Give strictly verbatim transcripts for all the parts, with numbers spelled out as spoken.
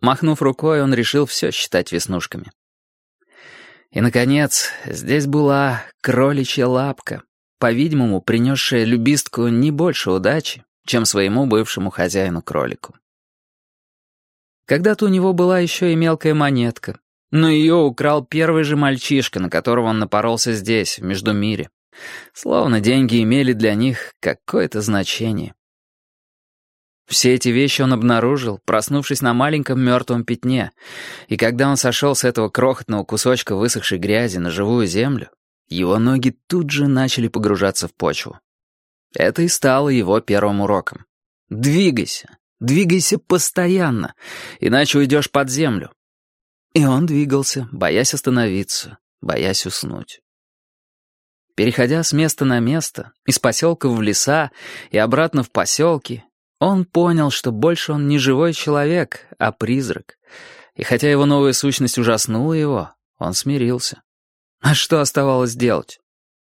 Махнув рукой, он решил все считать веснушками. И, наконец, здесь была кроличья лапка, по-видимому, принесшая любистку не больше удачи, чем своему бывшему хозяину-кролику. Когда-то у него была еще и мелкая монетка, но ее украл первый же мальчишка, на которого он напоролся здесь, в Междумире. Словно деньги имели для них какое-то значение. Все эти вещи он обнаружил, проснувшись на маленьком мертвом пятне, и когда он сошел с этого крохотного кусочка высохшей грязи на живую землю, его ноги тут же начали погружаться в почву. Это и стало его первым уроком. Двигайся, двигайся постоянно, иначе уйдешь под землю. И он двигался, боясь остановиться, боясь уснуть. Переходя с места на место, из поселка в леса и обратно в поселки, он понял, что больше он не живой человек, а призрак. И хотя его новая сущность ужаснула его, он смирился. А что оставалось делать?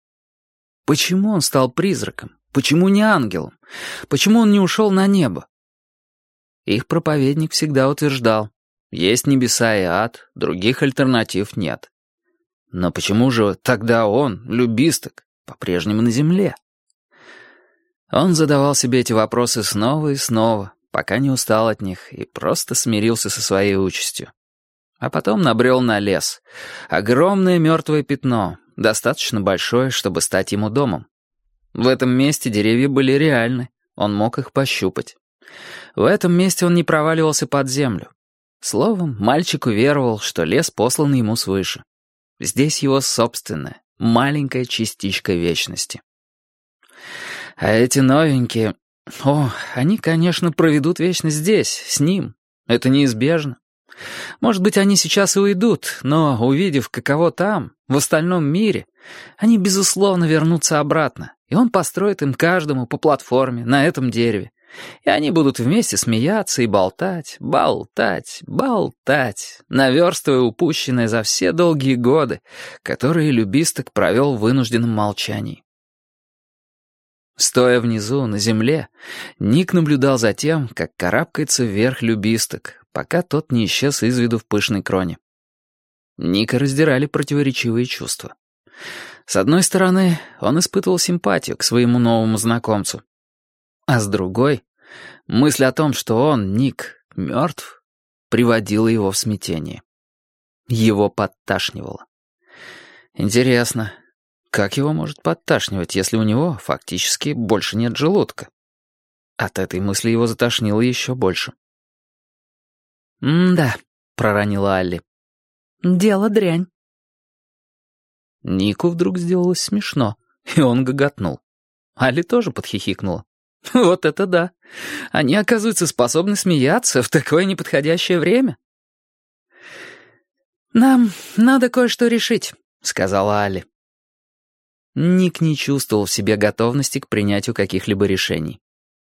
Почему он стал призраком? Почему не ангелом? Почему он не ушел на небо? Их проповедник всегда утверждал, есть небеса и ад, других альтернатив нет. Но почему же тогда он, любисток, по-прежнему на земле? Он задавал себе эти вопросы снова и снова, пока не устал от них и просто смирился со своей участью. А потом набрел на лес. Огромное мертвое пятно, достаточно большое, чтобы стать ему домом. В этом месте деревья были реальны, он мог их пощупать. В этом месте он не проваливался под землю. Словом, мальчик уверовал, что лес послан ему свыше. Здесь его собственная, маленькая частичка вечности. А эти новенькие... О, они, конечно, проведут вечность здесь, с ним. Это неизбежно. Может быть, они сейчас и уйдут, но, увидев, каково там, в остальном мире, они, безусловно, вернутся обратно, и он построит им каждому по платформе на этом дереве. И они будут вместе смеяться и болтать, болтать, болтать, наверстывая упущенное за все долгие годы, которые любисток провел в вынужденном молчании. Стоя внизу, на земле, Ник наблюдал за тем, как карабкается вверх любисток, пока тот не исчез из виду в пышной кроне. Ника раздирали противоречивые чувства. С одной стороны, он испытывал симпатию к своему новому знакомцу. А с другой, мысль о том, что он, Ник, мертв, приводила его в смятение. Его подташнивало. Интересно, как его может подташнивать, если у него фактически больше нет желудка? От этой мысли его затошнило еще больше. «М-да», — проронила Алли. «Дело дрянь». Нику вдруг сделалось смешно, и он гоготнул. Алли тоже подхихикнула. «Вот это да! Они, оказывается, способны смеяться в такое неподходящее время». «Нам надо кое-что решить», — сказала Алли. Ник не чувствовал в себе готовности к принятию каких-либо решений.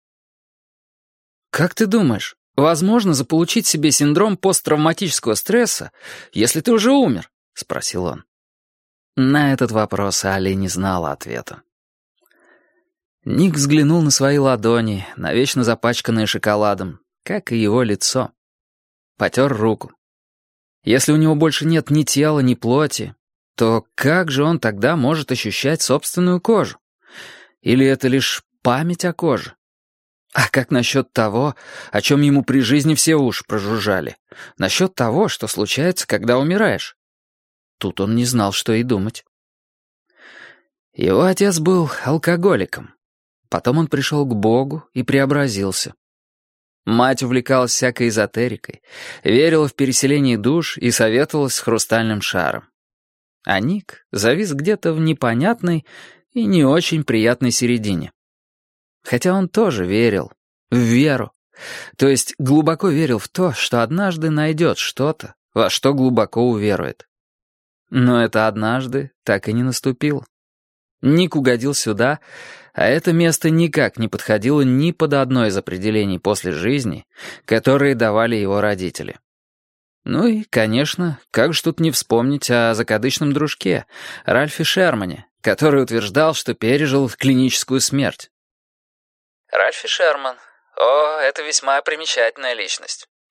«Как ты думаешь, возможно заполучить себе синдром посттравматического стресса, если ты уже умер?» — спросил он. На этот вопрос Алли не знала ответа. Ник взглянул на свои ладони, навечно запачканные шоколадом, как и его лицо. Потер руку. Если у него больше нет ни тела, ни плоти, то как же он тогда может ощущать собственную кожу? Или это лишь память о коже? А как насчет того, о чем ему при жизни все уши прожужжали? Насчет того, что случается, когда умираешь? Тут он не знал, что и думать. Его отец был алкоголиком. Потом он пришел к Богу и преобразился. Мать увлекалась всякой эзотерикой, верила в переселение душ и советовалась с хрустальным шаром. А Ник завис где-то в непонятной и не очень приятной середине. Хотя он тоже верил в веру, то есть глубоко верил в то, что однажды найдет что-то, во что глубоко уверует. Но это однажды так и не наступило. Ник угодил сюда, а это место никак не подходило ни под одно из определений после жизни, которые давали его родители. Ну и, конечно, как же тут не вспомнить о закадычном дружке, Ральфе Шермане, который утверждал, что пережил клиническую смерть. Ральфи Шерман. О, это весьма примечательная личность.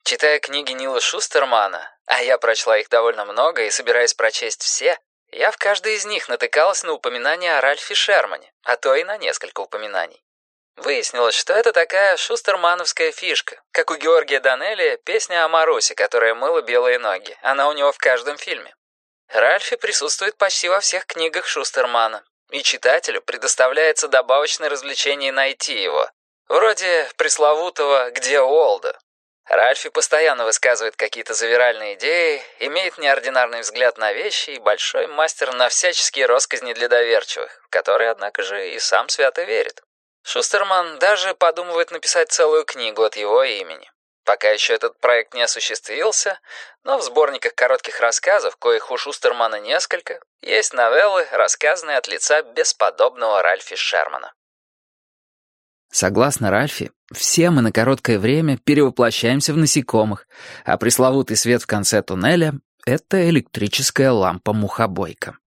Читая книги Нила Шустермана, а я прочла их довольно много и собираюсь прочесть все, я в каждой из них натыкалась на упоминание о Ральфе Шермане, а то и на несколько упоминаний. Выяснилось, что это такая шустермановская фишка, как у Георгия Данелия песня о Марусе, которая мыла белые ноги. Она у него в каждом фильме. Ральфи присутствует почти во всех книгах Шустермана, и читателю предоставляется добавочное развлечение найти его, вроде пресловутого «Где Уолда?». Ральфи постоянно высказывает какие-то завиральные идеи, имеет неординарный взгляд на вещи и большой мастер на всяческие росказни для доверчивых, в которые, однако же, и сам свято верит. Шустерман даже подумывает написать целую книгу от его имени. Пока еще этот проект не осуществился, но в сборниках коротких рассказов, коих у Шустермана несколько, есть новеллы, рассказанные от лица бесподобного Ральфи Шермана. Согласно Ральфи, все мы на короткое время перевоплощаемся в насекомых, а пресловутый свет в конце туннеля — это электрическая лампа-мухобойка.